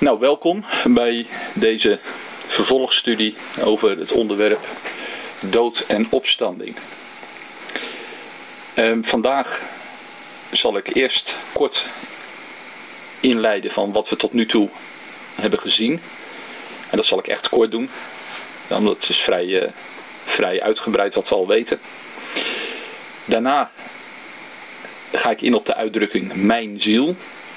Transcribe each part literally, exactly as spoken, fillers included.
Nou, welkom bij deze vervolgstudie over het onderwerp dood en opstanding. Uh, vandaag zal ik eerst kort inleiden van wat we tot nu toe hebben gezien. En dat zal ik echt kort doen, omdat het is vrij, uh, vrij uitgebreid wat we al weten. Daarna ga ik in op de uitdrukking mijn ziel.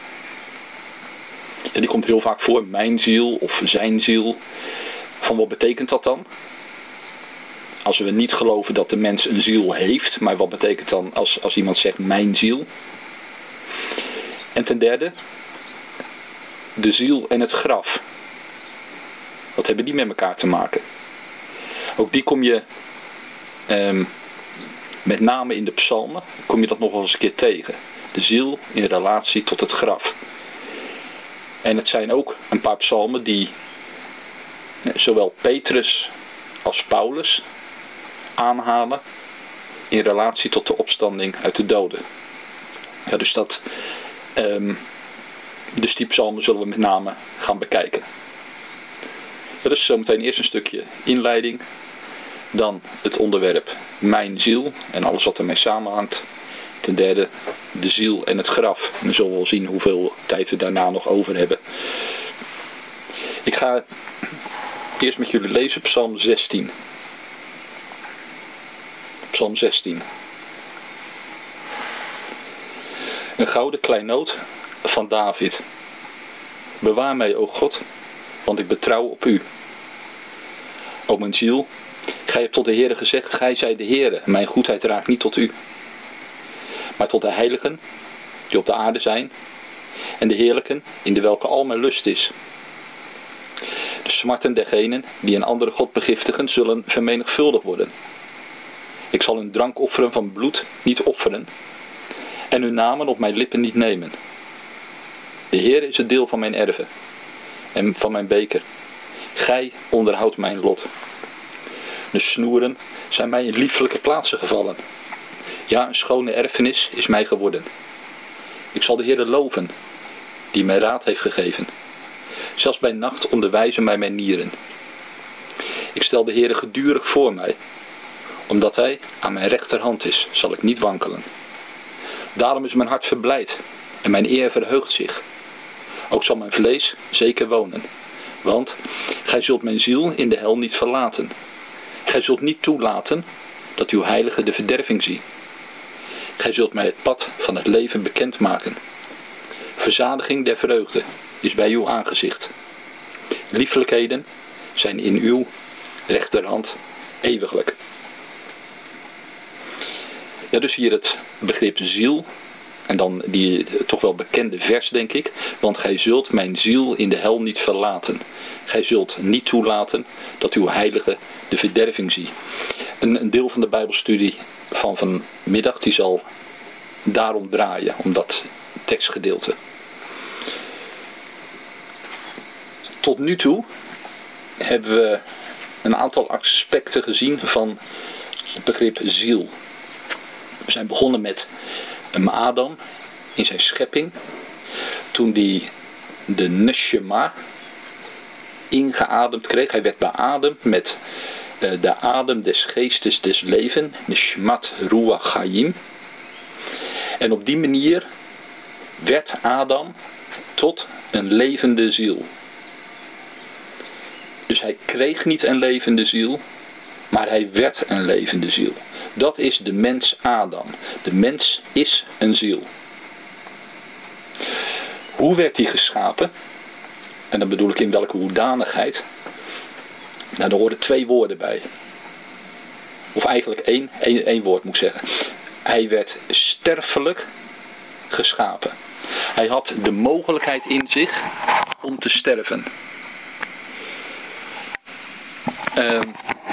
En die komt heel vaak voor, mijn ziel of zijn ziel. Van wat betekent dat dan? Als we niet geloven dat de mens een ziel heeft, maar wat betekent dan als, als iemand zegt mijn ziel? En ten derde, de ziel en het graf. Wat hebben die met elkaar te maken? Ook die kom je, um, met name in de psalmen, kom je dat nog wel eens een keer tegen. De ziel in relatie tot het graf. En het zijn ook een paar psalmen die zowel Petrus als Paulus aanhalen in relatie tot de opstanding uit de doden. Ja, dus, dat, um, dus die psalmen zullen we met name gaan bekijken. Ja, dus zometeen eerst een stukje inleiding. Dan het onderwerp mijn ziel en alles wat ermee samenhangt. Ten derde de ziel en het graf. En dan zullen we wel zien hoeveel tijd we daarna nog over hebben. Ik ga eerst met jullie lezen Psalm zestien. Psalm zestien. Een gouden kleinoot van David. Bewaar mij, o God, want ik betrouw op u. O mijn ziel, gij hebt tot de Heere gezegd, gij zijt de Heere, mijn goedheid raakt niet tot u. Maar tot de heiligen, die op de aarde zijn, en de heerlijken, in de welke al mijn lust is. De smarten dergenen, die een andere God begiftigen, zullen vermenigvuldigd worden. Ik zal hun drankofferen van bloed niet offeren, en hun namen op mijn lippen niet nemen. De Heere is het deel van mijn erven, en van mijn beker. Gij onderhoudt mijn lot. De snoeren zijn mij in liefelijke plaatsen gevallen. Ja, een schone erfenis is mij geworden. Ik zal de Heere loven, die mij raad heeft gegeven. Zelfs bij nacht onderwijzen mij mijn nieren. Ik stel de Heere gedurig voor mij. Omdat hij aan mijn rechterhand is, zal ik niet wankelen. Daarom is mijn hart verblijd en mijn eer verheugt zich. Ook zal mijn vlees zeker wonen. Want gij zult mijn ziel in de hel niet verlaten. Gij zult niet toelaten dat uw heilige de verderving zie. Gij zult mij het pad van het leven bekendmaken. Verzadiging der vreugde is bij uw aangezicht. Liefelijkheden zijn in uw rechterhand eeuwiglijk. Ja, dus hier het begrip ziel. En dan die toch wel bekende vers, denk ik. Want gij zult mijn ziel in de hel niet verlaten. Gij zult niet toelaten dat uw heilige de verderving zie. Een, een deel van de Bijbelstudie van vanmiddag die zal daarom draaien, om dat tekstgedeelte. Tot nu toe hebben we een aantal aspecten gezien van het begrip ziel. We zijn begonnen met Adam in zijn schepping. Toen hij de neshama ingeademd kreeg. Hij werd beademd met uh, de adem des geestes des leven. Neshmat ruach hayim. En op die manier werd Adam tot een levende ziel. Dus hij kreeg niet een levende ziel, maar hij werd een levende ziel. Dat is de mens Adam. De mens is een ziel. Hoe werd hij geschapen? En dan bedoel ik in welke hoedanigheid? Nou, er horen twee woorden bij. Of eigenlijk één, één, één woord moet ik zeggen. Hij werd sterfelijk geschapen. Hij had de mogelijkheid in zich om te sterven. Um,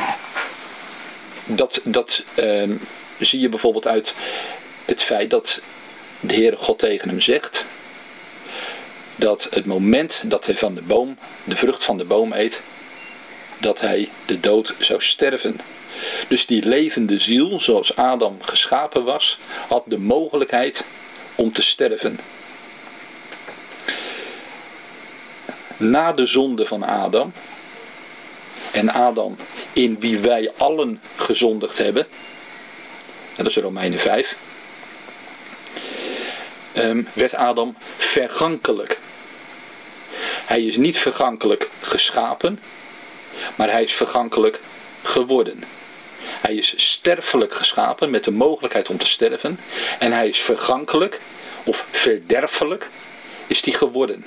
dat dat um, zie je bijvoorbeeld uit het feit dat de Heere God tegen hem zegt dat het moment dat hij van de boom, de vrucht van de boom eet, dat hij de dood zou sterven. Dus die levende ziel, zoals Adam geschapen was, had de mogelijkheid om te sterven. na de zonde van Adam, en Adam in wie wij allen gezondigd hebben, dat is Romeinen vijf, um, werd Adam vergankelijk. Hij is niet vergankelijk geschapen, maar hij is vergankelijk geworden. Hij is sterfelijk geschapen met de mogelijkheid om te sterven. En hij is vergankelijk of verderfelijk is die geworden.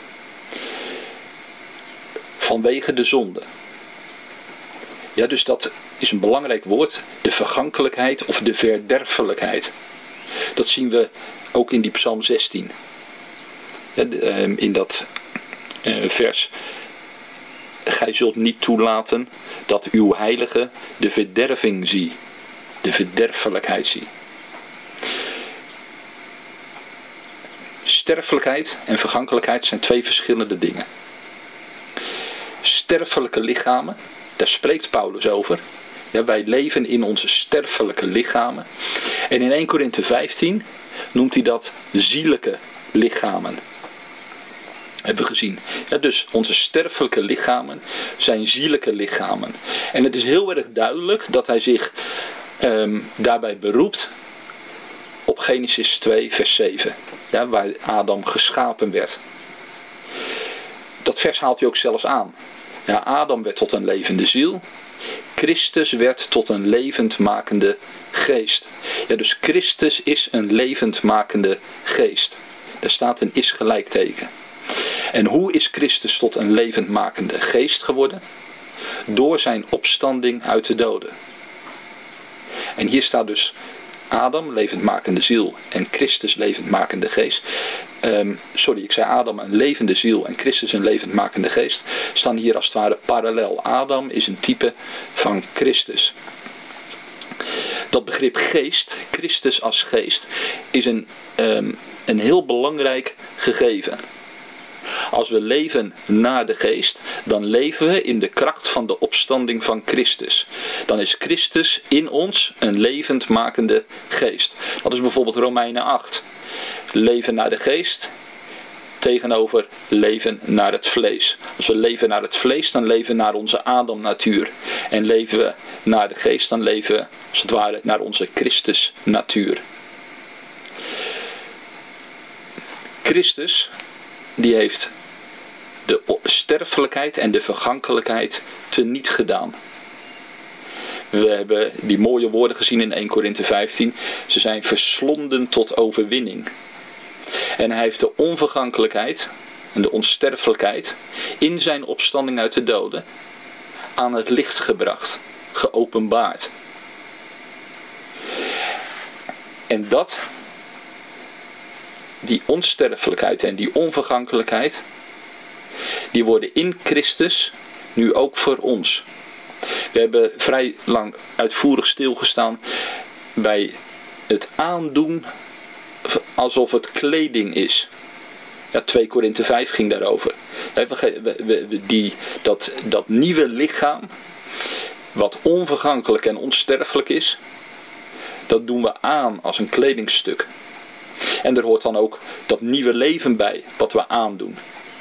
Vanwege de zonde. Ja, dus dat is een belangrijk woord. De vergankelijkheid of de verderfelijkheid. Dat zien we ook in die Psalm zestien. In dat vers. Gij zult niet toelaten dat uw heilige de verderving zie. De verderfelijkheid zie. Sterfelijkheid en vergankelijkheid zijn twee verschillende dingen. Sterfelijke lichamen, daar spreekt Paulus over. Ja, wij leven in onze sterfelijke lichamen. En in Eerste Korinthe vijftien noemt hij dat zielijke lichamen. Hebben we gezien. Ja, dus onze sterfelijke lichamen zijn zielijke lichamen. En het is heel erg duidelijk dat hij zich um, daarbij beroept op Genesis twee vers zeven. Ja, waar Adam geschapen werd. Dat vers haalt hij ook zelfs aan. Ja, Adam werd tot een levende ziel. Christus werd tot een levendmakende geest. Ja, dus Christus is een levendmakende geest. Daar staat een is gelijkteken. En hoe is Christus tot een levendmakende geest geworden? Door zijn opstanding uit de doden. En hier staat dus Adam, levendmakende ziel, en Christus, levendmakende geest. Um, sorry, ik zei Adam, een levende ziel, en Christus, een levendmakende geest. Staan hier als het ware parallel. Adam is een type van Christus. Dat begrip geest, Christus als geest, is een, um, een heel belangrijk gegeven. Als we leven naar de geest, dan leven we in de kracht van de opstanding van Christus. Dan is Christus in ons een levendmakende geest. Dat is bijvoorbeeld Romeinen acht. Leven naar de geest tegenover leven naar het vlees. Als we leven naar het vlees, dan leven we naar onze Adam-natuur. En leven we naar de geest, dan leven we als het ware naar onze Christus-natuur. Christus, die heeft de sterfelijkheid en de vergankelijkheid teniet gedaan. We hebben die mooie woorden gezien in Eerste Korinthe vijftien. Ze zijn verslonden tot overwinning. En hij heeft de onvergankelijkheid en de onsterfelijkheid in zijn opstanding uit de doden aan het licht gebracht, geopenbaard. En dat, die onsterfelijkheid en die onvergankelijkheid, die worden in Christus nu ook voor ons. We hebben vrij lang uitvoerig stilgestaan bij het aandoen alsof het kleding is. Ja, Tweede Korinthe vijf ging daarover. Die, dat, dat nieuwe lichaam, wat onvergankelijk en onsterfelijk is, dat doen we aan als een kledingstuk. En er hoort dan ook dat nieuwe leven bij, wat we aandoen.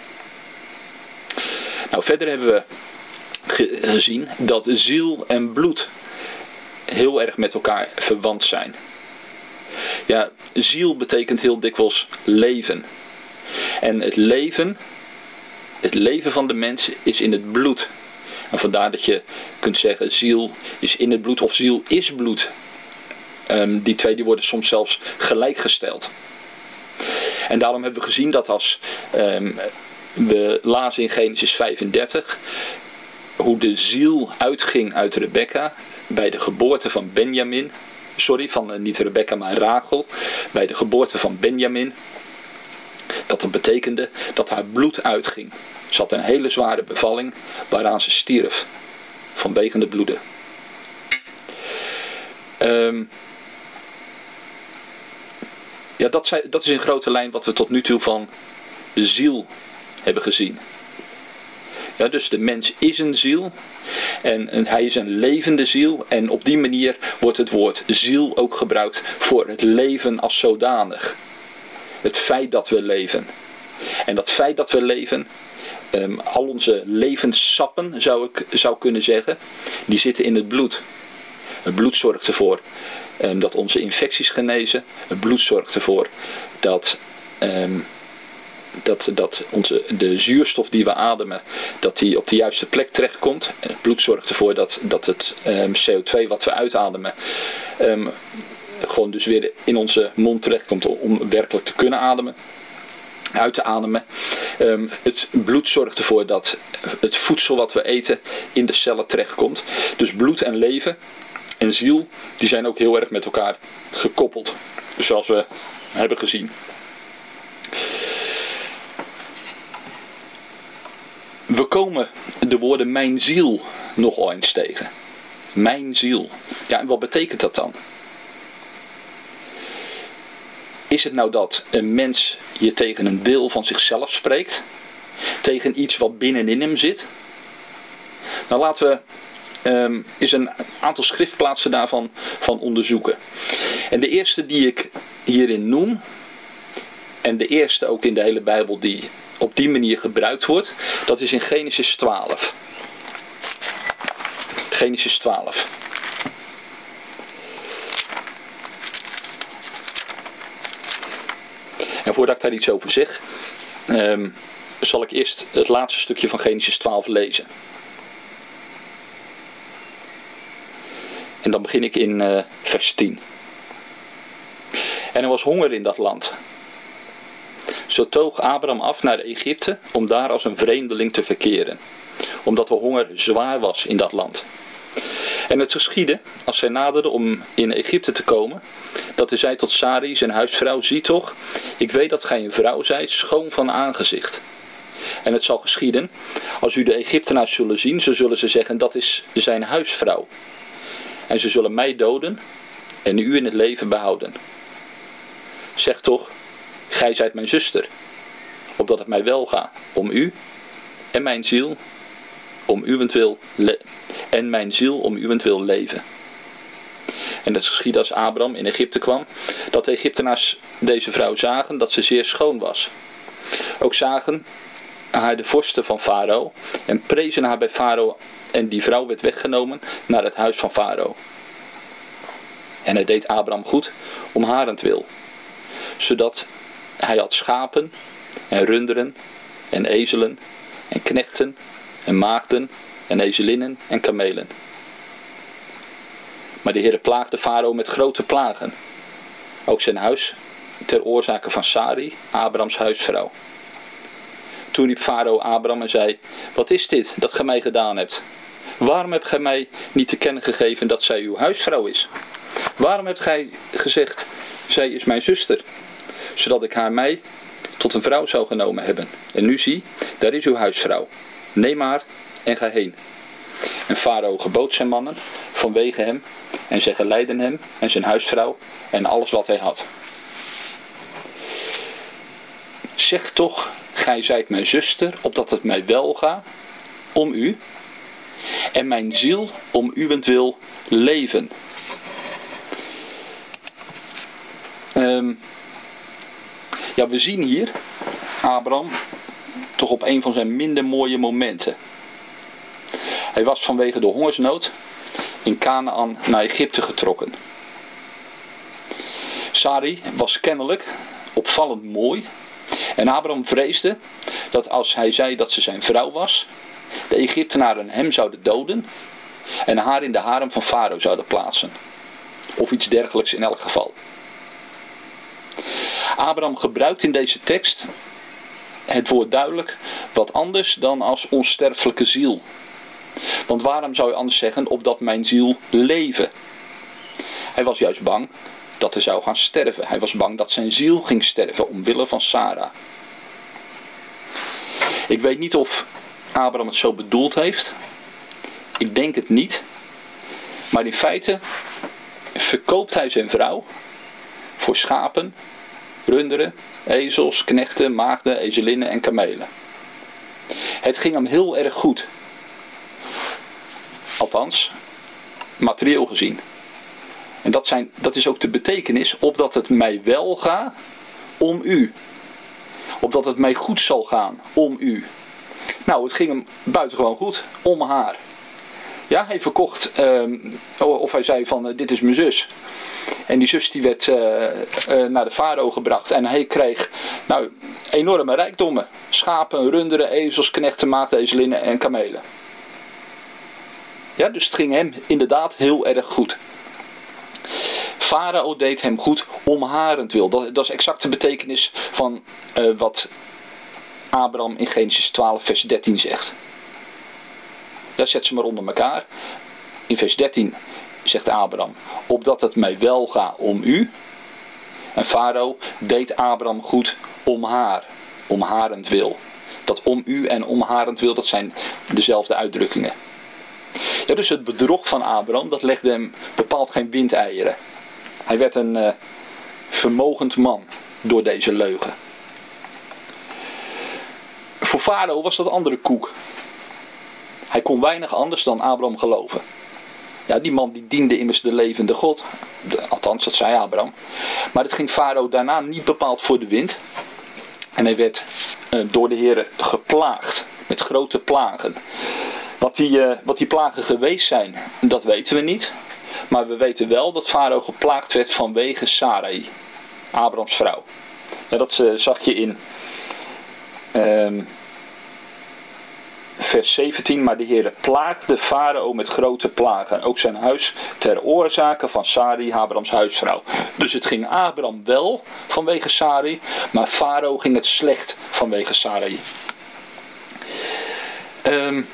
Nou, verder hebben we gezien dat ziel en bloed heel erg met elkaar verwant zijn. Ja, ziel betekent heel dikwijls leven. En het leven, het leven van de mens is in het bloed. En vandaar dat je kunt zeggen ziel is in het bloed of ziel is bloed. Um, die twee die worden soms zelfs gelijkgesteld. En daarom hebben we gezien dat als um, we lazen in Genesis vijfendertig hoe de ziel uitging uit Rebekka bij de geboorte van Benjamin. Sorry, van uh, niet Rebekka maar Rachel. Bij de geboorte van Benjamin. Dat dat betekende dat haar bloed uitging. Ze had een hele zware bevalling waaraan ze stierf. Vanwege de bloeden. Um, ja, dat, zei, dat is in grote lijn wat we tot nu toe van de ziel hebben gezien. Ja, dus de mens is een ziel. En, en hij is een levende ziel. En op die manier wordt het woord ziel ook gebruikt voor het leven als zodanig. Het feit dat we leven. En dat feit dat we leven um, al onze levenssappen, zou ik zou kunnen zeggen, die zitten in het bloed. Het bloed zorgt ervoor um, dat onze infecties genezen. Het bloed zorgt ervoor dat, um, dat, dat onze, de zuurstof die we ademen, dat die op de juiste plek terechtkomt. En het bloed zorgt ervoor dat, dat het um, C O twee wat we uitademen um, gewoon dus weer in onze mond terechtkomt om werkelijk te kunnen ademen. Uit te ademen. Um, het bloed zorgt ervoor dat het voedsel wat we eten in de cellen terechtkomt. Dus bloed en leven en ziel, die zijn ook heel erg met elkaar gekoppeld. Zoals we hebben gezien. We komen de woorden mijn ziel nogal eens tegen. Mijn ziel. Ja, en wat betekent dat dan? Is het nou dat een mens hier tegen een deel van zichzelf spreekt? Tegen iets wat binnenin hem zit? Nou, laten we um, eens een aantal schriftplaatsen daarvan van onderzoeken. En de eerste die ik hierin noem, en de eerste ook in de hele Bijbel die op die manier gebruikt wordt, dat is in Genesis twaalf. Genesis twaalf. En voordat ik daar iets over zeg, um, zal ik eerst het laatste stukje van Genesis twaalf lezen. En dan begin ik in uh, vers tien. En er was honger in dat land. Zo toog Abraham af naar Egypte om daar als een vreemdeling te verkeren, omdat de honger zwaar was in dat land. En het geschiedde, als zij naderden om in Egypte te komen, dat hij zei tot Sarai, zijn huisvrouw, zie toch, ik weet dat gij een vrouw zijt, schoon van aangezicht. En het zal geschieden, als u de Egyptenaars zullen zien, zo zullen ze zeggen, dat is zijn huisvrouw. En ze zullen mij doden en u in het leven behouden. Zeg toch, gij zijt mijn zuster, opdat het mij wel gaat om u en mijn ziel om uwentwil le- en mijn ziel om uwentwil leven. En het geschiedde als Abraham in Egypte kwam, dat de Egyptenaars deze vrouw zagen dat ze zeer schoon was. Ook zagen haar de vorsten van Farao en prezen haar bij Farao, en die vrouw werd weggenomen naar het huis van Farao. En het deed Abraham goed om harentwil, zodat hij had schapen en runderen en ezelen en knechten en maagden en ezelinnen en kamelen. Maar de Heere plaagde Farao met grote plagen, ook zijn huis ter oorzake van Sarai, Abrahams huisvrouw. Toen riep Farao Abraham en zei, wat is dit dat gij mij gedaan hebt? Waarom hebt gij mij niet te kennen gegeven dat zij uw huisvrouw is? Waarom hebt gij gezegd, zij is mijn zuster, zodat ik haar mij tot een vrouw zou genomen hebben? En nu zie, daar is uw huisvrouw. Neem haar en ga heen. En Farao gebood zijn mannen vanwege hem, en zij geleidden hem en zijn huisvrouw en alles wat hij had. Zeg toch, gij zijt mijn zuster, opdat het mij wel gaat om u, en mijn ziel om uwentwil leven. Um, ja, we zien hier Abraham toch op een van zijn minder mooie momenten. Hij was vanwege de hongersnood in Kanaan naar Egypte getrokken. Sarai was kennelijk opvallend mooi. En Abraham vreesde dat als hij zei dat ze zijn vrouw was, de Egyptenaren hem zouden doden en haar in de harem van Farao zouden plaatsen. Of iets dergelijks in elk geval. Abraham gebruikt in deze tekst het woord duidelijk wat anders dan als onsterfelijke ziel. Want waarom zou je anders zeggen, opdat mijn ziel leven? Hij was juist bang dat hij zou gaan sterven. Hij was bang dat zijn ziel ging sterven omwille van Sara. Ik weet niet of Abraham het zo bedoeld heeft. Ik denk het niet. Maar in feite verkoopt hij zijn vrouw voor schapen, runderen, ezels, knechten, maagden, ezelinnen en kamelen. Het ging hem heel erg goed. Althans, materieel gezien. En dat, zijn, dat is ook de betekenis, opdat het mij wel gaat om u. Opdat het mij goed zal gaan om u. Nou, het ging hem buitengewoon goed om haar. Ja, hij verkocht, um, of hij zei van, uh, dit is mijn zus. En die zus die werd uh, uh, naar de farao gebracht. En hij kreeg nou, enorme rijkdommen. Schapen, runderen, ezels, knechten, maagdezelinnen en kamelen. Ja, dus het ging hem inderdaad heel erg goed. Farao deed hem goed om harentwil. Dat, dat is exact de betekenis van uh, wat Abraham in Genesis twaalf vers dertien zegt. Ja, zet ze maar onder elkaar. In vers dertien zegt Abraham, opdat het mij wel gaat om u. En Farao deed Abraham goed om haar, om harentwil. Dat om u en om harentwil, dat zijn dezelfde uitdrukkingen. Ja, dus het bedrog van Abraham, dat legde hem bepaald geen windeieren. Hij werd een uh, vermogend man door deze leugen. Voor Farao was dat andere koek. Hij kon weinig anders dan Abraham geloven. Ja, die man die diende immers de levende God. De, althans, dat zei Abraham. Maar het ging Farao daarna niet bepaald voor de wind. En hij werd uh, door de Heere geplaagd. Met grote plagen. Wat die, uh, wat die plagen geweest zijn, dat weten we niet. Maar we weten wel dat Farao geplaagd werd vanwege Sarai. Abrahams vrouw. Ja, dat uh, zag je in uh, vers zeventien. Maar de Heere plaagde Farao met grote plagen. Ook zijn huis ter oorzake van Sarai, Abrahams huisvrouw. Dus het ging Abraham wel vanwege Sarai. Maar Farao ging het slecht vanwege Sarai. Um,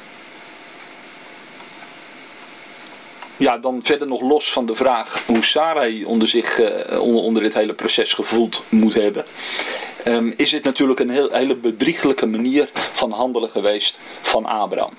Ja, dan verder nog los van de vraag hoe Sarai onder, zich, uh, onder, onder dit hele proces gevoeld moet hebben. Um, is het natuurlijk een heel, hele bedrieglijke manier van handelen geweest van Abraham.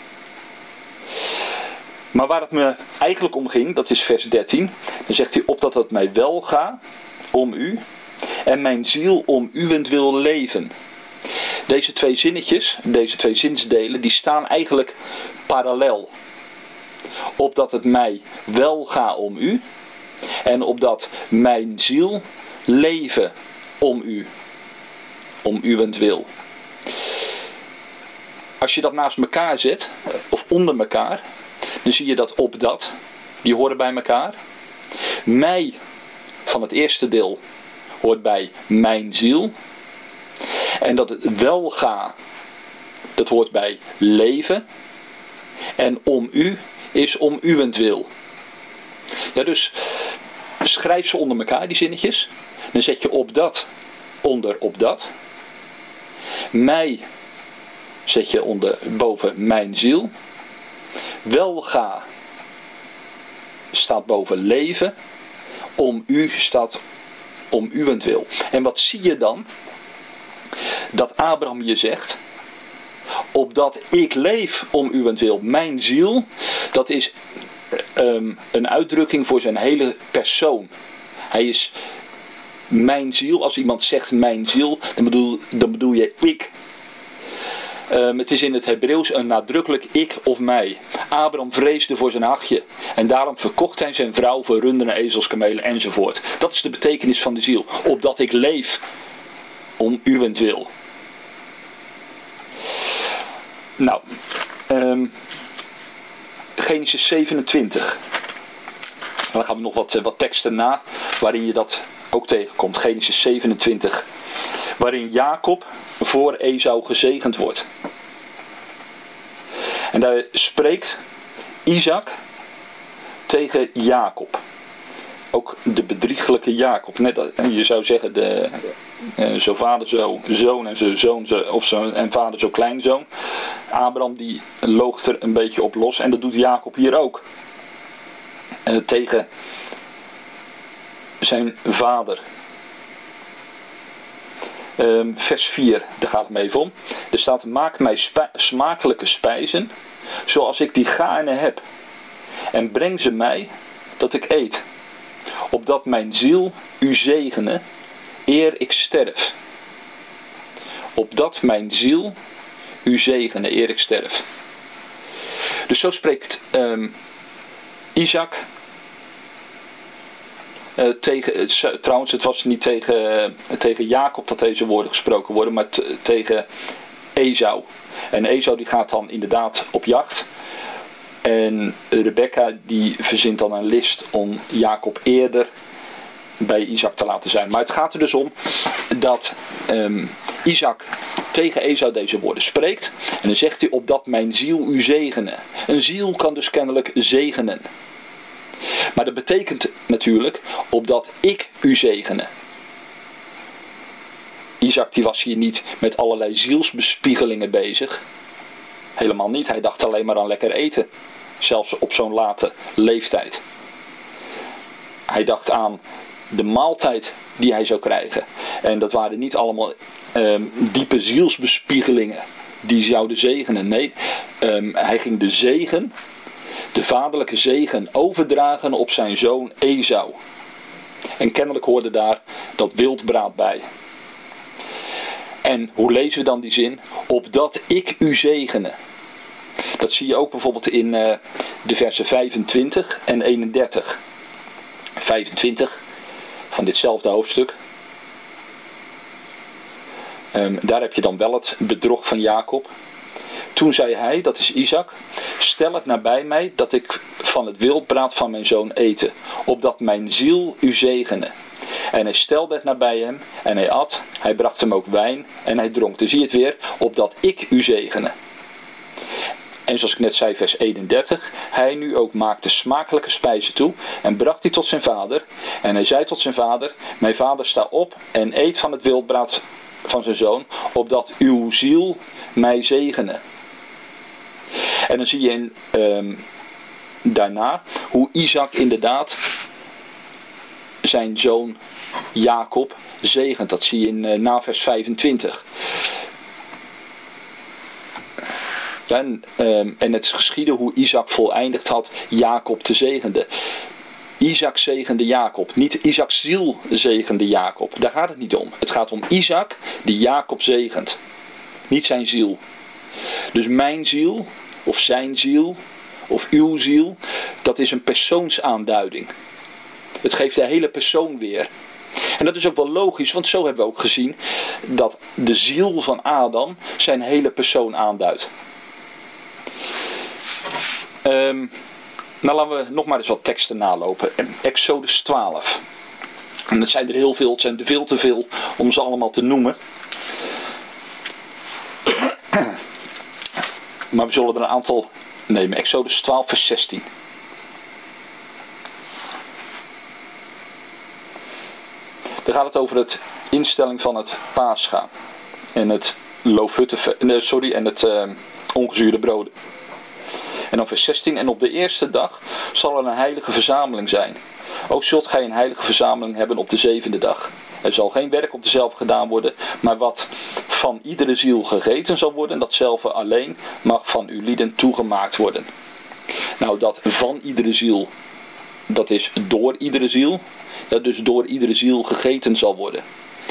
Maar waar het me eigenlijk om ging, dat is vers dertien. Dan zegt hij, opdat het mij wel gaat om u en mijn ziel om uwent wil leven. Deze twee zinnetjes, deze twee zinsdelen, die staan eigenlijk parallel. Opdat het mij wel gaat om u. En opdat mijn ziel leven om u. Om uwentwil. Als je dat naast elkaar zet, of onder elkaar, dan zie je dat opdat, die horen bij elkaar. Mij, van het eerste deel, hoort bij mijn ziel. En dat het wel gaat, dat hoort bij leven. En om u is om uwentwil. Ja, dus schrijf ze onder elkaar, die zinnetjes. Dan zet je op dat onder op dat. Mij zet je onder boven mijn ziel. Welga staat boven leven. Om u staat om uwentwil. En wat zie je dan? Dat Abraham je zegt, opdat ik leef om uwentwil. Mijn ziel, dat is um, een uitdrukking voor zijn hele persoon. Hij is mijn ziel. Als iemand zegt mijn ziel, dan bedoel, dan bedoel je ik. Um, het is in het Hebreeuws een nadrukkelijk ik of mij. Abraham vreesde voor zijn hachje. En daarom verkocht hij zijn vrouw voor runderen, ezels, kamelen enzovoort. Dat is de betekenis van de ziel. Opdat ik leef om uwentwil. Nou, um, Genesis zevenentwintig. Dan gaan we nog wat, wat teksten na, waarin je dat ook tegenkomt. Genesis zevenentwintig. Waarin Jacob voor Esau gezegend wordt. En daar spreekt Isaac tegen Jacob. Ook de bedrieglijke Jacob. Net, je zou zeggen, de, uh, zo vader zo zoon en zo zoon zo, of zo, en vader zo kleinzoon. Abraham die loogt er een beetje op los. En dat doet Jacob hier ook. Uh, tegen zijn vader. Um, vers vier, daar gaat het me even om. Er staat, maak mij spa- smakelijke spijzen, zoals ik die gaarne heb. En breng ze mij, dat ik eet. Opdat mijn ziel u zegene, eer ik sterf. Opdat mijn ziel u zegene, eer ik sterf. Dus zo spreekt um, Isaac uh, tegen, uh, trouwens het was niet tegen, uh, tegen Jacob dat deze woorden gesproken worden, maar t- tegen Esau. En Esau die gaat dan inderdaad op jacht. En Rebecca die verzint dan een list om Jacob eerder bij Isaac te laten zijn. Maar het gaat er dus om dat um, Isaac tegen Esau deze woorden spreekt. En dan zegt hij: opdat mijn ziel u zegene. Een ziel kan dus kennelijk zegenen. Maar dat betekent natuurlijk opdat ik u zegene. Isaac die was hier niet met allerlei zielsbespiegelingen bezig. Helemaal niet. Hij dacht alleen maar aan lekker eten. Zelfs op zo'n late leeftijd. Hij dacht aan de maaltijd die hij zou krijgen. En dat waren niet allemaal um, diepe zielsbespiegelingen die zouden zegenen. Nee, um, hij ging de zegen, de vaderlijke zegen, overdragen op zijn zoon Esau. En kennelijk hoorde daar dat wildbraad bij. En hoe lezen we dan die zin? Opdat ik u zegene. Dat zie je ook bijvoorbeeld in uh, de versen vijfentwintig en eenendertig. vijfentwintig van ditzelfde hoofdstuk. Um, daar heb je dan wel het bedrog van Jacob. Toen zei hij, dat is Isaac: stel het nabij mij dat ik van het wildbraad van mijn zoon eten, opdat mijn ziel u zegene. En hij stelde het nabij hem en hij at, hij bracht hem ook wijn en hij dronk. Dan zie je het weer, opdat ik u zegene. En zoals ik net zei, vers eenendertig. Hij nu ook maakte smakelijke spijzen toe en bracht die tot zijn vader. En hij zei tot zijn vader: mijn vader, sta op en eet van het wildbraad van zijn zoon, opdat uw ziel mij zegene. En dan zie je in, um, daarna hoe Isaac inderdaad zijn zoon Jacob zegent. Dat zie je in uh, na vers vijfentwintig. Ja, en, um, en het geschiedde hoe Isaac voleindigd had Jacob te zegenen. Isaac zegende Jacob. Niet Isaacs ziel zegende Jacob. Daar gaat het niet om. Het gaat om Isaac die Jacob zegent. Niet zijn ziel. Dus mijn ziel, of zijn ziel, of uw ziel, dat is een persoonsaanduiding. Het geeft de hele persoon weer. En dat is ook wel logisch, want zo hebben we ook gezien dat de ziel van Adam zijn hele persoon aanduidt. Um, nou, laten we nog maar eens wat teksten nalopen. Exodus twaalf. En dat zijn er heel veel, het zijn er veel te veel om ze allemaal te noemen. Maar we zullen er een aantal nemen. Exodus twaalf vers zestien. Daar gaat het over het instelling van het Pascha. En het loofhutten, sorry, en het uh, ongezuurde broden. En dan vers zestien. En op de eerste dag zal er een heilige verzameling zijn. Ook zult gij een heilige verzameling hebben op de zevende dag. Er zal geen werk op dezelfde gedaan worden, maar wat van iedere ziel gegeten zal worden, datzelfde alleen mag van uw lieden toegemaakt worden. Nou, dat van iedere ziel, dat is door iedere ziel, dat dus door iedere ziel gegeten zal worden.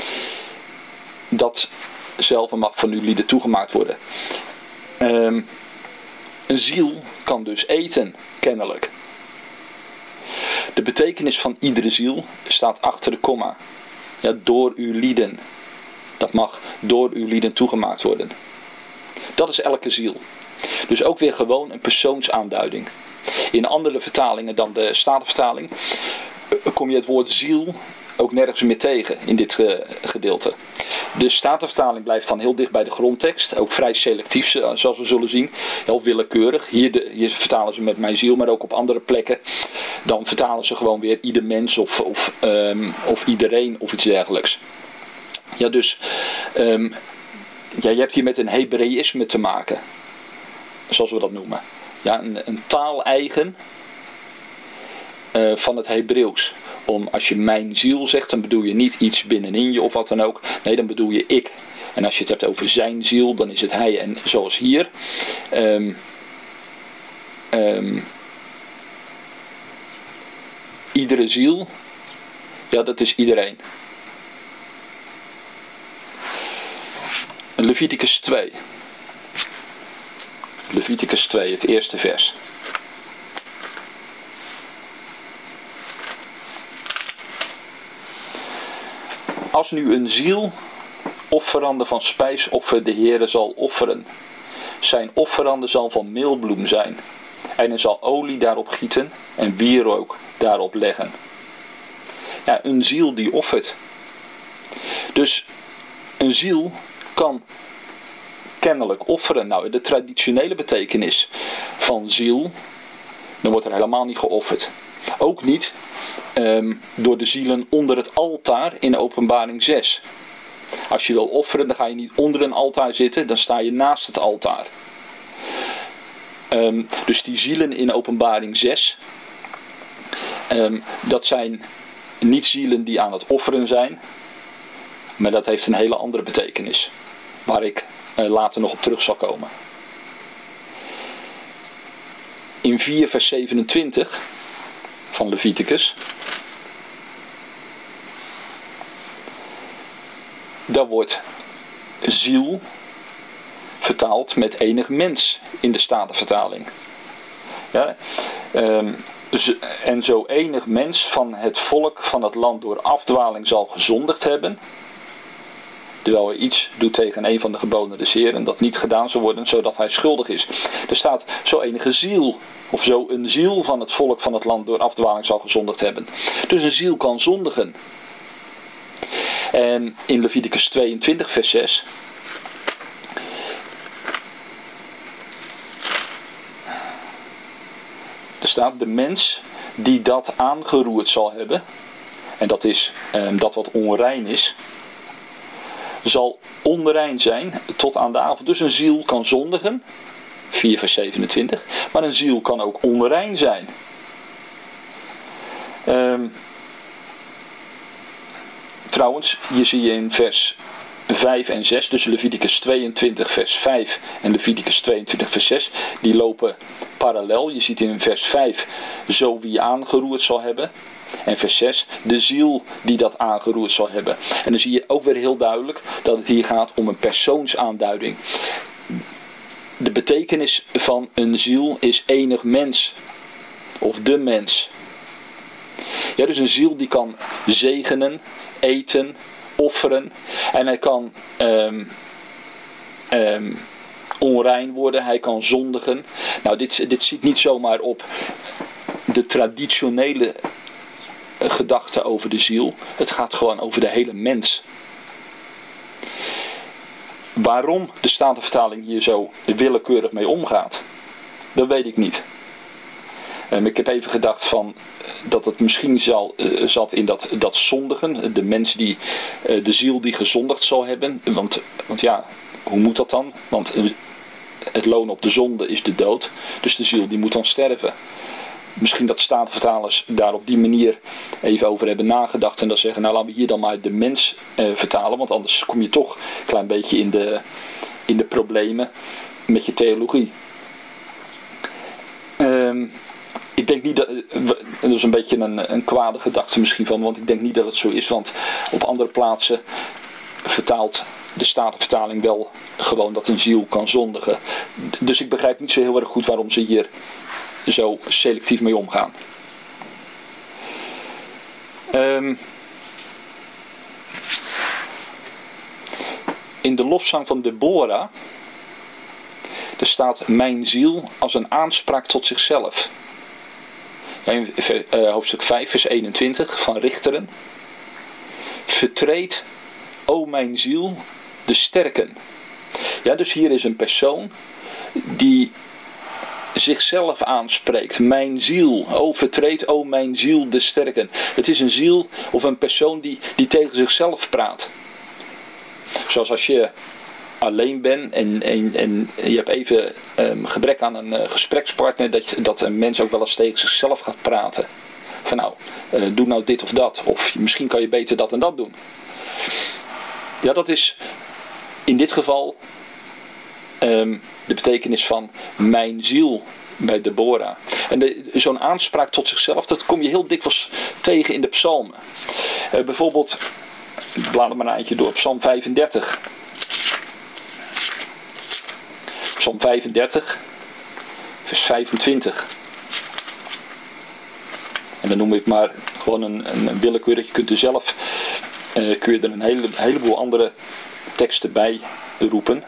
Datzelfde mag van uw lieden toegemaakt worden. Um, een ziel kan dus eten, kennelijk. De betekenis van iedere ziel staat achter de komma. Ja, door uw lieden. Dat mag door uw lieden toegemaakt worden. Dat is elke ziel. Dus ook weer gewoon een persoonsaanduiding. In andere vertalingen dan de Statenvertaling kom je het woord ziel ook nergens meer tegen in dit gedeelte. De Statenvertaling blijft dan heel dicht bij de grondtekst. Ook vrij selectief, zoals we zullen zien. Heel willekeurig. Hier, de, hier vertalen ze met mijn ziel, maar ook op andere plekken. Dan vertalen ze gewoon weer ieder mens of, of, um, of iedereen of iets dergelijks. Ja, dus um, ja, je hebt hier met een Hebreïsme te maken. Zoals we dat noemen. Ja, een, een taal eigen uh, van het Hebreeuws. Om, als je mijn ziel zegt, dan bedoel je niet iets binnenin je of wat dan ook. Nee, dan bedoel je ik. En als je het hebt over zijn ziel, dan is het hij. En zoals hier. Um, um, iedere ziel. Ja, dat is iedereen. Leviticus twee. Leviticus twee, het eerste vers. Als nu een ziel offerande van spijsoffer de Heere zal offeren. Zijn offerande zal van meelbloem zijn. En hij zal olie daarop gieten en wierook daarop leggen. Ja, een ziel die offert. Dus een ziel kan kennelijk offeren. Nou, de traditionele betekenis van ziel, dan wordt er helemaal niet geofferd. Ook niet um, door de zielen onder het altaar in Openbaring zes. Als je wil offeren, dan ga je niet onder een altaar zitten, dan sta je naast het altaar. Um, dus die zielen in Openbaring zes, um, dat zijn niet zielen die aan het offeren zijn, maar dat heeft een hele andere betekenis, waar ik uh, later nog op terug zal komen. In vier vers zevenentwintig van Leviticus, daar wordt ziel vertaald met enig mens in de Statenvertaling. Ja, um, en zo enig mens van het volk van het land door afdwaling zal gezondigd hebben, terwijl hij iets doet tegen een van de geboden des Heeren, dat niet gedaan zal worden, zodat hij schuldig is. Er staat zo enige ziel, of zo een ziel van het volk van het land door afdwaling zal gezondigd hebben. Dus een ziel kan zondigen. En in Leviticus tweeëntwintig vers zes, er staat: de mens die dat aangeroerd zal hebben, en dat is um, dat wat onrein is, zal onrein zijn tot aan de avond. Dus een ziel kan zondigen, vier vers zevenentwintig, maar een ziel kan ook onrein zijn. Um, trouwens, hier zie je in vers vijf en zes, dus Leviticus tweeëntwintig vers vijf en Leviticus tweeëntwintig vers zes, die lopen parallel. Je ziet in vers vijf zo wie aangeroerd zal hebben. En vers zes, de ziel die dat aangeroerd zal hebben. En dan zie je ook weer heel duidelijk dat het hier gaat om een persoonsaanduiding. De betekenis van een ziel is enig mens. Of de mens. Ja, dus een ziel die kan zegenen, eten, offeren. En hij kan um, um, onrein worden, hij kan zondigen. Nou, dit, dit ziet niet zomaar op de traditionele gedachte over de ziel. Het gaat gewoon over de hele mens. Waarom de Statenvertaling hier zo willekeurig mee omgaat, dat weet ik niet. Um, ik heb even gedacht van dat het misschien zal, uh, zat in dat, dat zondigen. De mens die, uh, de ziel die gezondigd zal hebben. Want, want ja, hoe moet dat dan? Want uh, het loon op de zonde is de dood. Dus de ziel die moet dan sterven. Misschien dat Statenvertalers daar op die manier even over hebben nagedacht. En dan zeggen, nou laten we hier dan maar de mens uh, vertalen. Want anders kom je toch een klein beetje in de, in de problemen met je theologie. Um, ik denk niet dat, dat is een beetje een, een kwade gedachte misschien van. Want ik denk niet dat het zo is. Want op andere plaatsen vertaalt de Statenvertaling wel gewoon dat een ziel kan zondigen. Dus ik begrijp niet zo heel erg goed waarom ze hier zo selectief mee omgaan. Um, in de lofzang van Deborah, er staat mijn ziel als een aanspraak tot zichzelf. Ja, in uh, hoofdstuk vijf vers eenentwintig van Richteren. Vertreed, o mijn ziel, de sterken. Ja, dus hier is een persoon die zichzelf aanspreekt. Mijn ziel. O vertreed, o mijn ziel, de sterken. Het is een ziel of een persoon die, die tegen zichzelf praat. Zoals als je alleen bent en, en, en je hebt even um, gebrek aan een uh, gesprekspartner, dat, dat een mens ook wel eens tegen zichzelf gaat praten. Van nou, uh, doe nou dit of dat. Of misschien kan je beter dat en dat doen. Ja, dat is in dit geval um, de betekenis van mijn ziel bij Deborah. En de, zo'n aanspraak tot zichzelf, dat kom je heel dikwijls tegen in de psalmen. Uh, bijvoorbeeld, ik blader maar een eindje door, Psalm vijfendertig. Psalm vijfendertig, vers vijfentwintig. En dan noem ik maar gewoon een, een, een willekeurig. Je kunt er zelf, uh, kun je er een hele, heleboel andere tekst erbij roepen.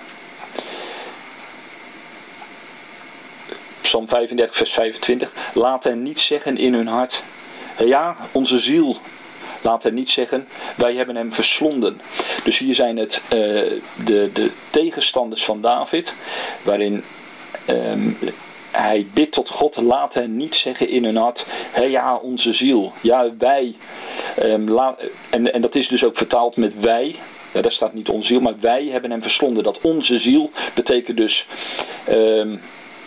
Psalm vijfendertig vers vijfentwintig. Laat hen niet zeggen in hun hart. Ja, onze ziel. Laat hen niet zeggen, wij hebben hem verslonden. Dus hier zijn het uh, de, de tegenstanders van David. Waarin um, hij bidt tot God. Laat hen niet zeggen in hun hart. Hé ja, onze ziel. Ja, wij. Um, laat, en, en dat is dus ook vertaald met wij. Ja, daar staat niet onze ziel, maar wij hebben hem verslonden. Dat onze ziel betekent dus... Um,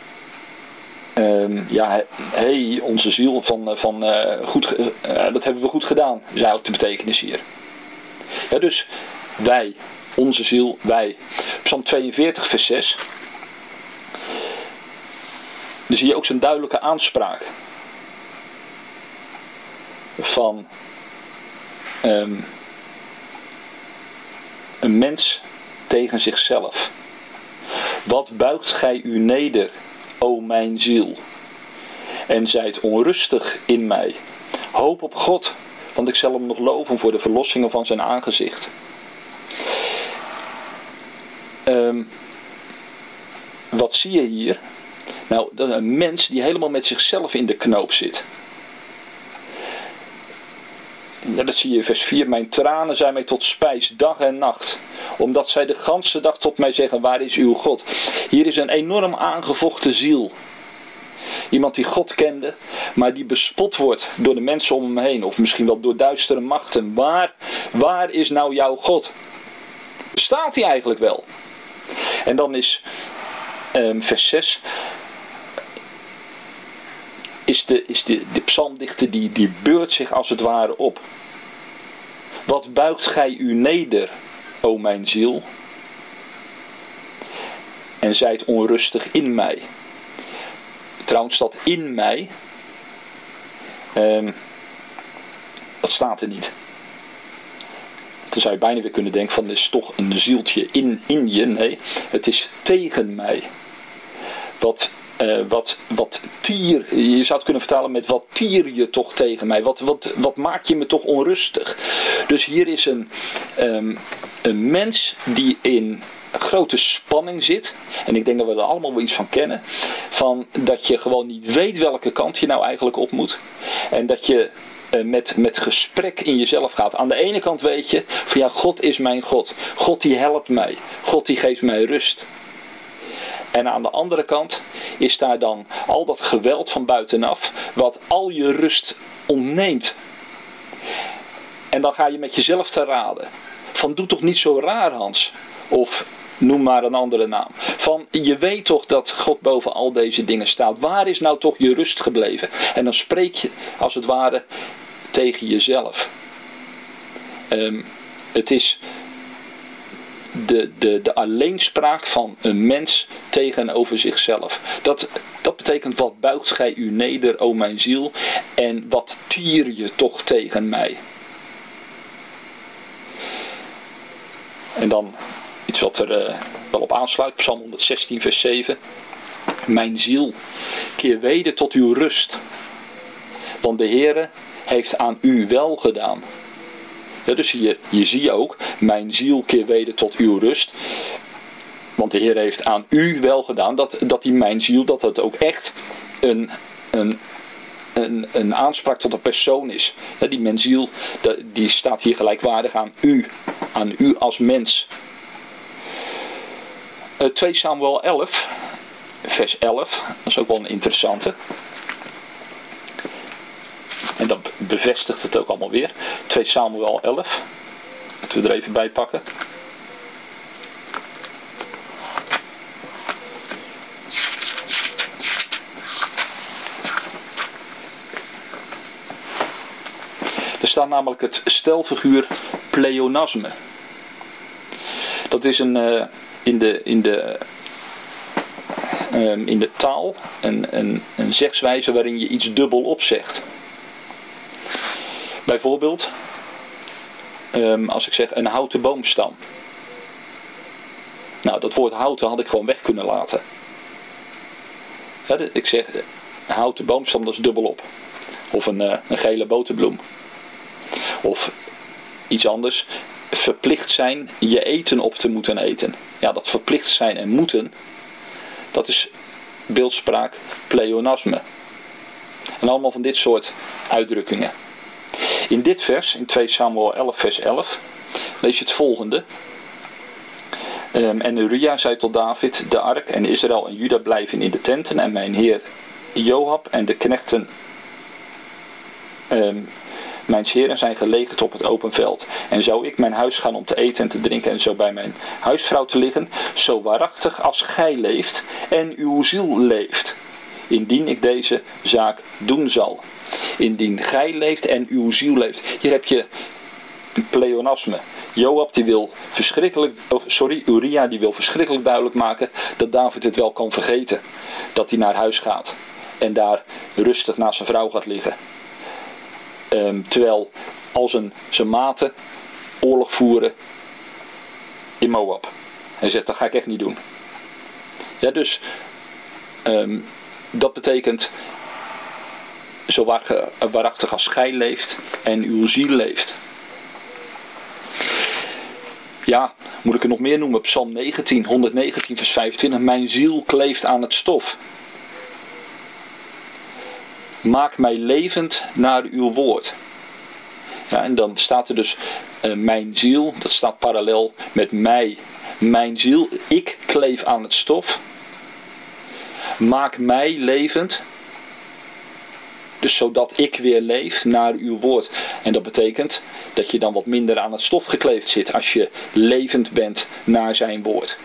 Um, ja, hé, hey, onze ziel van, van uh, goed, uh, dat hebben we goed gedaan, is eigenlijk de betekenis hier. Ja, dus wij, onze ziel, wij. Psalm tweeënveertig vers zes. Dan zie je ook zo'n duidelijke aanspraak. Van um, een mens tegen zichzelf. Wat buigt gij u neder, o mijn ziel, en zijt onrustig in mij. Hoop op God, want ik zal hem nog loven voor de verlossingen van zijn aangezicht. Um, wat zie je hier? Nou, dat is een mens die helemaal met zichzelf in de knoop zit. Ja, dat zie je in vers vier. Mijn tranen zijn mij tot spijs dag en nacht, omdat zij de ganse dag tot mij zeggen, waar is uw God? Hier is een enorm aangevochten ziel. Iemand die God kende, maar die bespot wordt door de mensen om hem heen. Of misschien wel door duistere machten. Waar, waar is nou jouw God? Bestaat hij eigenlijk wel? En dan is um, vers zes... Is, de, is de, de psalmdichter die, die beurt zich als het ware op. Wat buigt gij u neder, o mijn ziel, en zijt onrustig in mij. Trouwens, dat in mij, um, dat staat er niet. Dan zou je bijna weer kunnen denken van, dit is toch een zieltje in, in je. Nee, het is tegen mij. Wat... Uh, wat, wat tier, je zou het kunnen vertalen met wat tier je toch tegen mij, wat, wat, wat maakt je me toch onrustig. Dus hier is een, um, een mens die in grote spanning zit, en ik denk dat we er allemaal wel iets van kennen, van dat je gewoon niet weet welke kant je nou eigenlijk op moet, en dat je uh, met, met gesprek in jezelf gaat. Aan de ene kant weet je van ja, God is mijn God, God die helpt mij, God die geeft mij rust. En aan de andere kant is daar dan al dat geweld van buitenaf, wat al je rust ontneemt. En dan ga je met jezelf te raden. Van doe toch niet zo raar, Hans. Of noem maar een andere naam. Van je weet toch dat God boven al deze dingen staat. Waar is nou toch je rust gebleven? En dan spreek je als het ware tegen jezelf. Um, het is... De, de, de alleenspraak van een mens tegenover zichzelf. Dat, dat betekent, wat buigt gij u neder, o mijn ziel, en wat tier je toch tegen mij. En dan iets wat er uh, wel op aansluit, Psalm honderdzestien vers zeven. Mijn ziel, keer weder tot uw rust, want de Heere heeft aan u wel gedaan. Ja, dus hier, hier zie je ook, mijn ziel keer weder tot uw rust. Want de Heer heeft aan u wel gedaan, dat, dat die mijn ziel, dat het ook echt een, een, een, een aanspraak tot een persoon is. Ja, die mijn ziel, die staat hier gelijkwaardig aan u, aan u als mens. Uh, twee Samuel elf, vers elf, dat is ook wel een interessante. En dat bevestigt het ook allemaal weer. twee Samuel elf. Moeten we er even bij pakken. Er staat namelijk het stelfiguur pleonasme. Dat is een, uh, in, de, in, de, uh, in de taal een, een, een zegswijze waarin je iets dubbel opzegt. Bijvoorbeeld, um, als ik zeg een houten boomstam. Nou, dat woord houten had ik gewoon weg kunnen laten. Ja, ik zeg, een houten boomstam, dat is dubbelop. Of een, uh, een gele boterbloem. Of iets anders. verplicht zijn je eten op te moeten eten. Ja, dat verplicht zijn en moeten, dat is beeldspraak, pleonasme. En allemaal van dit soort uitdrukkingen. In dit vers, in twee Samuel elf vers elf, lees je het volgende. Um, en Uria zei tot David, de ark en Israël en Juda blijven in de tenten en mijn heer Joab en de knechten um, mijns heren zijn gelegerd op het open veld. En zou ik mijn huis gaan om te eten en te drinken en zo bij mijn huisvrouw te liggen, zo waarachtig als gij leeft en uw ziel leeft, indien ik deze zaak doen zal. Indien gij leeft en uw ziel leeft. Hier heb je een pleonasme. Joab die wil verschrikkelijk, oh, sorry, Uria die wil verschrikkelijk duidelijk maken dat David het wel kan vergeten. Dat hij naar huis gaat en daar rustig naast zijn vrouw gaat liggen. Um, terwijl al zijn, zijn maten oorlog voeren in Moab. Hij zegt, dat ga ik echt niet doen. Ja, dus um, dat betekent zo waarachtig als gij leeft en uw ziel leeft. Ja, moet ik er nog meer noemen? Psalm negentien, honderdnegentien vers vijfentwintig. Mijn ziel kleeft aan het stof. Maak mij levend naar uw woord. Ja, en dan staat er dus uh, mijn ziel, dat staat parallel met mij. Mijn ziel, ik kleef aan het stof. Maak mij levend. Dus zodat ik weer leef naar uw woord. En dat betekent dat je dan wat minder aan het stof gekleefd zit als je levend bent naar zijn woord.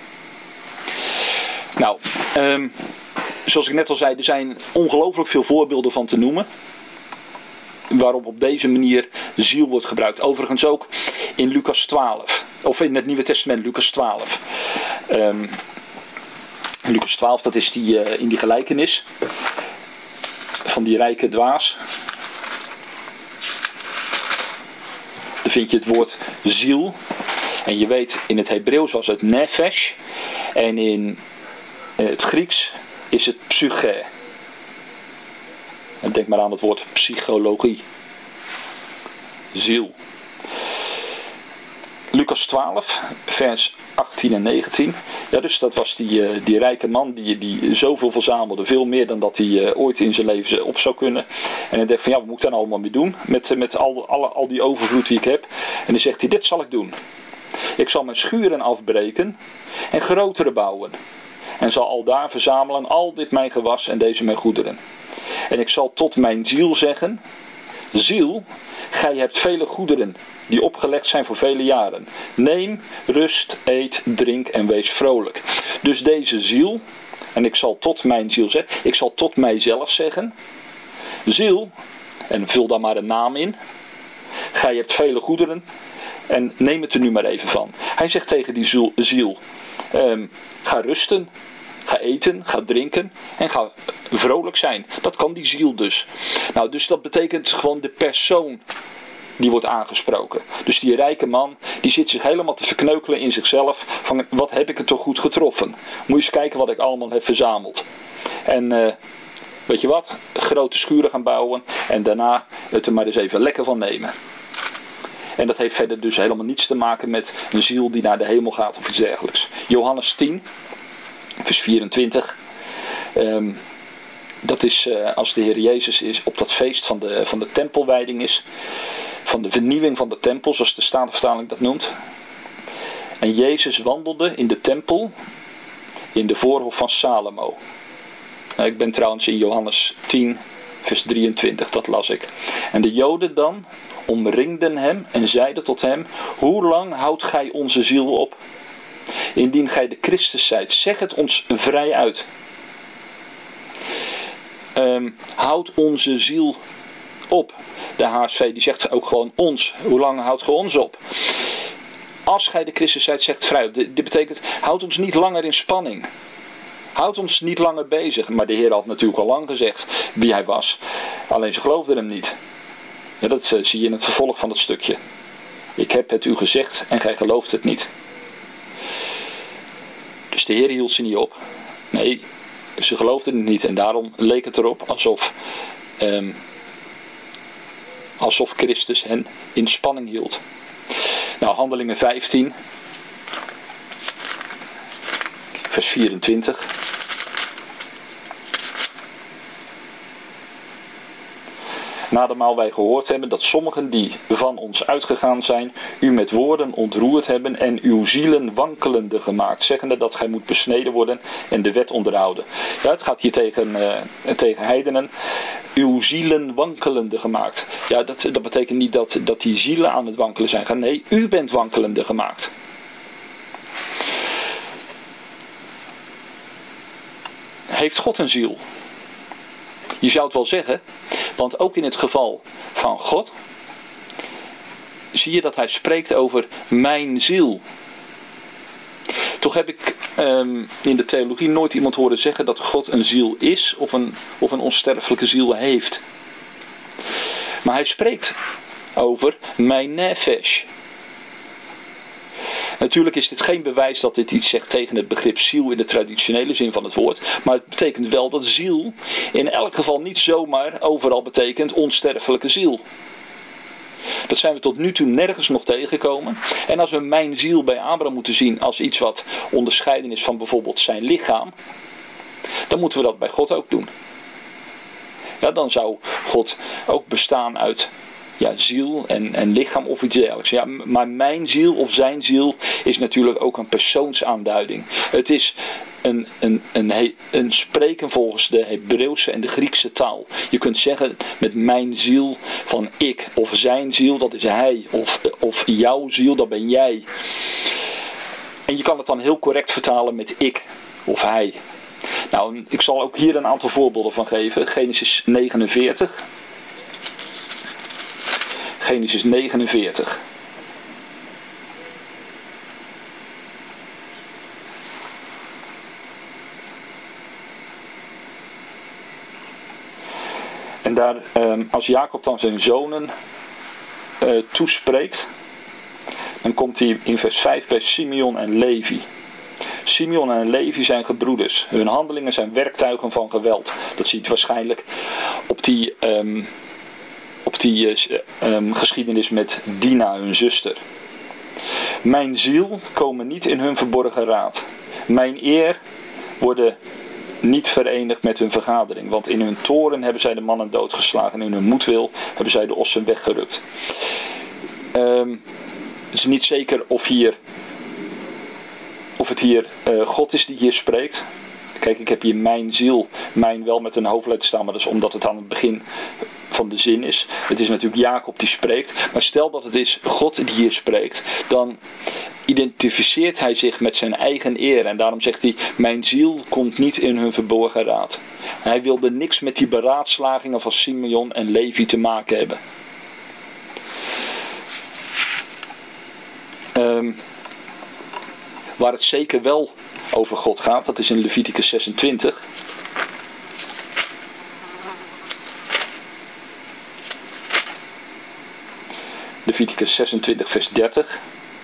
Nou, um, zoals ik net al zei, er zijn ongelooflijk veel voorbeelden van te noemen. Waarop op deze manier ziel wordt gebruikt. Overigens ook in Lucas twaalf. Of in het Nieuwe Testament, Lucas twaalf. Um, Lucas twaalf, dat is die, uh, in die gelijkenis van die rijke dwaas. Dan vind je het woord ziel. En je weet, in het Hebreeuws was het nefesh. En in het Grieks is het psyche. En denk maar aan het woord psychologie. Ziel. Lucas twaalf, vers achttien en negentien. Ja, dus dat was die, uh, die rijke man die, die zoveel verzamelde. Veel meer dan dat hij uh, ooit in zijn leven op zou kunnen. En hij dacht van ja, wat moet ik dan allemaal mee doen? Met, met al, alle, al die overvloed die ik heb. En dan zegt hij, dit zal ik doen. Ik zal mijn schuren afbreken en grotere bouwen. En zal al daar verzamelen al dit mijn gewas en deze mijn goederen. En ik zal tot mijn ziel zeggen, ziel, gij hebt vele goederen die opgelegd zijn voor vele jaren. Neem, rust, eet, drink en wees vrolijk. Dus deze ziel, en ik zal tot mijn ziel zeggen, ik zal tot mijzelf zeggen, ziel, en vul daar maar een naam in, gij hebt vele goederen, en neem het er nu maar even van. Hij zegt tegen die ziel, ziel um, ga rusten, ga eten, ga drinken en ga vrolijk zijn. Dat kan die ziel dus. Nou, dus dat betekent gewoon de persoon die wordt aangesproken. Dus die rijke man, die zit zich helemaal te verkneukelen in zichzelf. Van, wat heb ik het toch goed getroffen? Moet je eens kijken wat ik allemaal heb verzameld. En uh, weet je wat? Grote schuren gaan bouwen. En daarna het er maar eens even lekker van nemen. En dat heeft verder dus helemaal niets te maken met een ziel die naar de hemel gaat of iets dergelijks. Johannes tien, vers vierentwintig. Um, dat is uh, als de Heer Jezus is op dat feest van de, van de tempelwijding is. Van de vernieuwing van de tempel, zoals de Statenvertaling dat noemt. En Jezus wandelde in de tempel in de voorhof van Salomo. Nou, ik ben trouwens in Johannes tien, vers drieëntwintig, dat las ik. En de Joden dan omringden hem en zeiden tot hem, hoe lang houdt gij onze ziel op? Indien gij de Christus zijt, zeg het ons vrij uit. Um, houd onze ziel op. De H S V die zegt ook gewoon ons. Hoe lang houdt gij ons op? Als gij de Christus zijt, zegt vrij op. Dit betekent, houd ons niet langer in spanning. Houd ons niet langer bezig. Maar de Heer had natuurlijk al lang gezegd wie hij was. Alleen ze geloofden hem niet. Ja, dat uh, zie je in het vervolg van het stukje. Ik heb het u gezegd en gij gelooft het niet. Dus de Heer hield ze niet op. Nee, ze geloofden het niet. En daarom leek het erop alsof, um, alsof Christus hen in spanning hield. Nou, Handelingen vijftien, vers vierentwintig. Nadermaal wij gehoord hebben dat sommigen die van ons uitgegaan zijn, u met woorden ontroerd hebben en uw zielen wankelende gemaakt, zeggende dat gij moet besneden worden en de wet onderhouden. Ja, het gaat hier tegen, uh, tegen heidenen. Uw zielen wankelende gemaakt. Ja, dat, dat betekent niet dat, dat die zielen aan het wankelen zijn gaan. Nee, u bent wankelende gemaakt. Heeft God een ziel? Je zou het wel zeggen, want ook in het geval van God zie je dat hij spreekt over mijn ziel. Toch heb ik um, in de theologie nooit iemand horen zeggen dat God een ziel is of een, of een onsterfelijke ziel heeft. Maar hij spreekt over mijn nefesh. Natuurlijk is dit geen bewijs dat dit iets zegt tegen het begrip ziel in de traditionele zin van het woord. Maar het betekent wel dat ziel in elk geval niet zomaar overal betekent onsterfelijke ziel. Dat zijn we tot nu toe nergens nog tegengekomen. En als we mijn ziel bij Abraham moeten zien als iets wat onderscheiden is van bijvoorbeeld zijn lichaam, dan moeten we dat bij God ook doen. Ja, dan zou God ook bestaan uit ja, ziel en, en lichaam of iets dergelijks. Ja, maar mijn ziel of zijn ziel is natuurlijk ook een persoonsaanduiding. Het is een, een, een, een spreken volgens de Hebreeuwse en de Griekse taal. Je kunt zeggen met mijn ziel van ik of zijn ziel, dat is hij. Of, of jouw ziel, dat ben jij. En je kan het dan heel correct vertalen met ik of hij. Nou, ik zal ook hier een aantal voorbeelden van geven. Genesis negenenveertig. Genesis negenenveertig. En daar, um, als Jacob dan zijn zonen uh, toespreekt, dan komt hij in vers vijf bij Simeon en Levi. Simeon en Levi zijn gebroeders. Hun handelingen zijn werktuigen van geweld. Dat ziet waarschijnlijk op die, um, op die uh, um, geschiedenis met Dina, hun zuster. Mijn ziel komen niet in hun verborgen raad. Mijn eer worden niet verenigd met hun vergadering. Want in hun toren hebben zij de mannen doodgeslagen. En in hun moedwil hebben zij de ossen weggerukt. Um, het is niet zeker of hier... Of het hier uh, God is die hier spreekt. Kijk, ik heb hier mijn ziel, mijn wel met een hoofdletter staan, maar dat is omdat het aan het begin van de zin is. Het is natuurlijk Jacob die spreekt. Maar stel dat het is God die hier spreekt, dan identificeert hij zich met zijn eigen eer. En daarom zegt hij, mijn ziel komt niet in hun verborgen raad. Hij wilde niks met die beraadslagingen van Simeon en Levi te maken hebben. Um, Waar het zeker wel over God gaat, dat is in Leviticus zesentwintig. Leviticus zesentwintig vers dertig.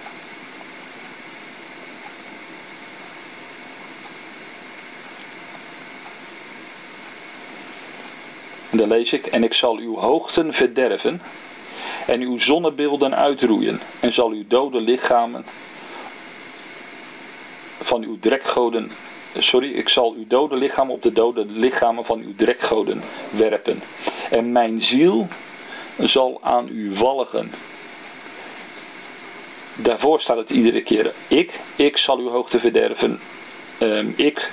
En daar lees ik, en ik zal uw hoogten verderven en uw zonnebeelden uitroeien en zal uw dode lichamen van uw drekgoden, sorry, ik zal uw dode lichamen op de dode lichamen van uw drekgoden werpen. En mijn ziel zal aan u walgen. Daarvoor staat het iedere keer, ik, ik zal uw hoogte verderven, um, ik,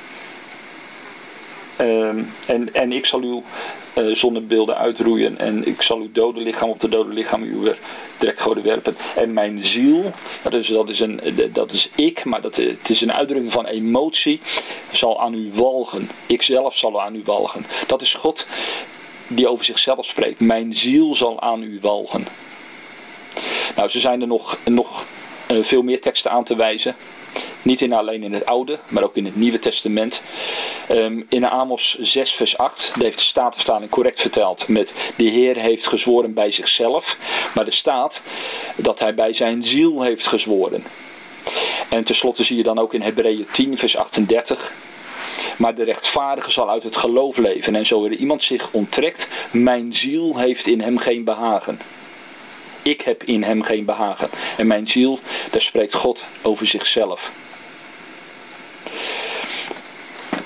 um, en, en ik zal uw uh, zonnebeelden uitroeien en ik zal uw dode lichaam op de dode lichaam uw drekgoden werpen. En mijn ziel, ja, dus dat, is een, dat is ik, maar dat, het is een uitdrukking van emotie, zal aan u walgen. Ik zelf zal aan u walgen. Dat is God die over zichzelf spreekt. Mijn ziel zal aan u walgen. Nou, zo zijn er nog, nog uh, veel meer teksten aan te wijzen. Niet in, alleen in het Oude, maar ook in het Nieuwe Testament. Um, in Amos zes vers acht, daar heeft de Statenvertaling correct vertaald met de Heer heeft gezworen bij zichzelf. Maar er staat dat hij bij zijn ziel heeft gezworen. En tenslotte zie je dan ook in Hebreeën tien vers achtendertig. Maar de rechtvaardige zal uit het geloof leven. En zo er iemand zich onttrekt, mijn ziel heeft in hem geen behagen. Ik heb in hem geen behagen. En mijn ziel, daar spreekt God over zichzelf.